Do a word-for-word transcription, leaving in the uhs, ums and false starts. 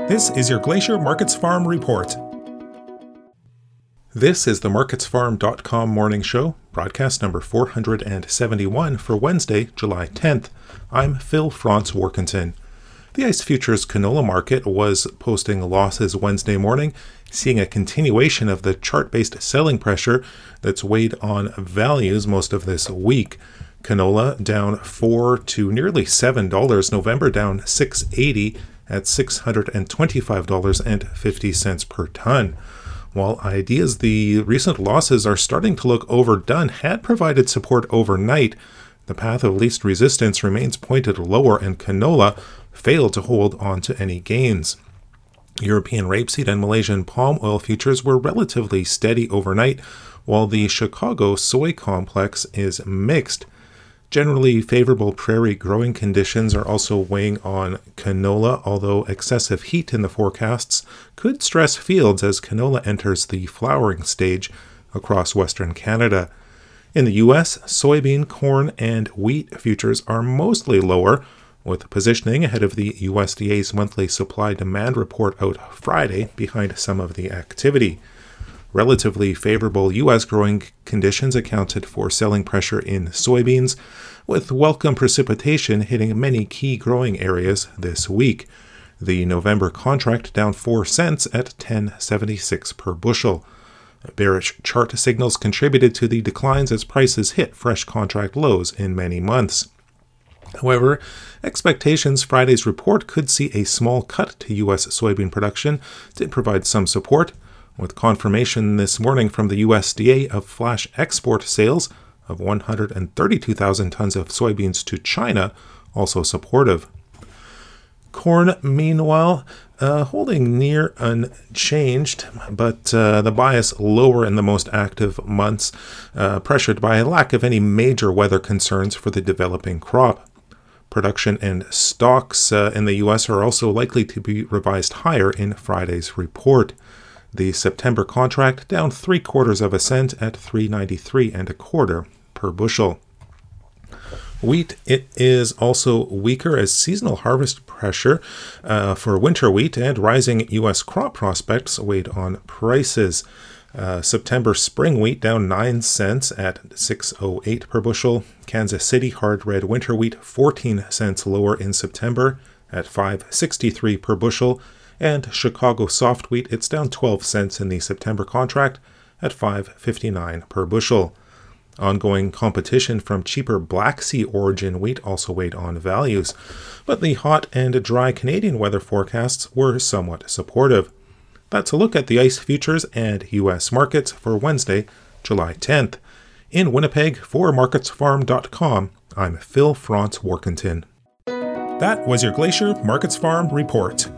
This is your Glacier Markets Farm Report. This is the markets farm dot com morning show, broadcast number four hundred seventy-one for Wednesday, July tenth. I'm Phil Franz Warkentin. The ICE Futures canola market was posting losses Wednesday morning, seeing a continuation of the chart-based selling pressure that's weighed on values most of this week. Canola down four to nearly seven dollars, November down six dollars and eighty cents at six hundred twenty-five dollars and fifty cents per ton. While ideas the recent losses are starting to look overdone had provided support overnight, the path of least resistance remains pointed lower and canola failed to hold on to any gains. European rapeseed and Malaysian palm oil futures were relatively steady overnight, while the Chicago soy complex is mixed. Generally favorable prairie growing conditions are also weighing on canola, although excessive heat in the forecasts could stress fields as canola enters the flowering stage across Western Canada. In the U S, soybean, corn, and wheat futures are mostly lower, with positioning ahead of the U S D A's monthly supply-demand report out Friday behind some of the activity. Relatively favorable U S growing conditions accounted for selling pressure in soybeans, with welcome precipitation hitting many key growing areas this week. The November contract down four cents at ten seventy-six per bushel. Bearish chart signals contributed to the declines as prices hit fresh contract lows in many months. However, expectations Friday's report could see a small cut to U S soybean production did provide some support, with confirmation this morning from the U S D A of flash export sales of one hundred thirty-two thousand tons of soybeans to China also supportive. Corn, meanwhile, uh, holding near unchanged, but uh, the bias lower in the most active months, uh, pressured by a lack of any major weather concerns for the developing crop. Production and stocks uh, in the U S are also likely to be revised higher in Friday's report. The September contract down three quarters of a cent at three ninety-three and a quarter per bushel. Wheat, it is also weaker as seasonal harvest pressure uh, for winter wheat and rising U S crop prospects weighed on prices. Uh, September spring wheat down nine cents at six oh eight per bushel. Kansas City hard red winter wheat fourteen cents lower in September at five sixty-three per bushel. And Chicago soft wheat, it's down twelve cents in the September contract at five fifty-nine per bushel. Ongoing competition from cheaper Black Sea origin wheat also weighed on values, but the hot and dry Canadian weather forecasts were somewhat supportive. That's a look at the ICE futures and U S markets for Wednesday, July tenth. In Winnipeg, for markets farm dot com, I'm Phil Franz Warkentin. That was your Glacier Markets Farm Report.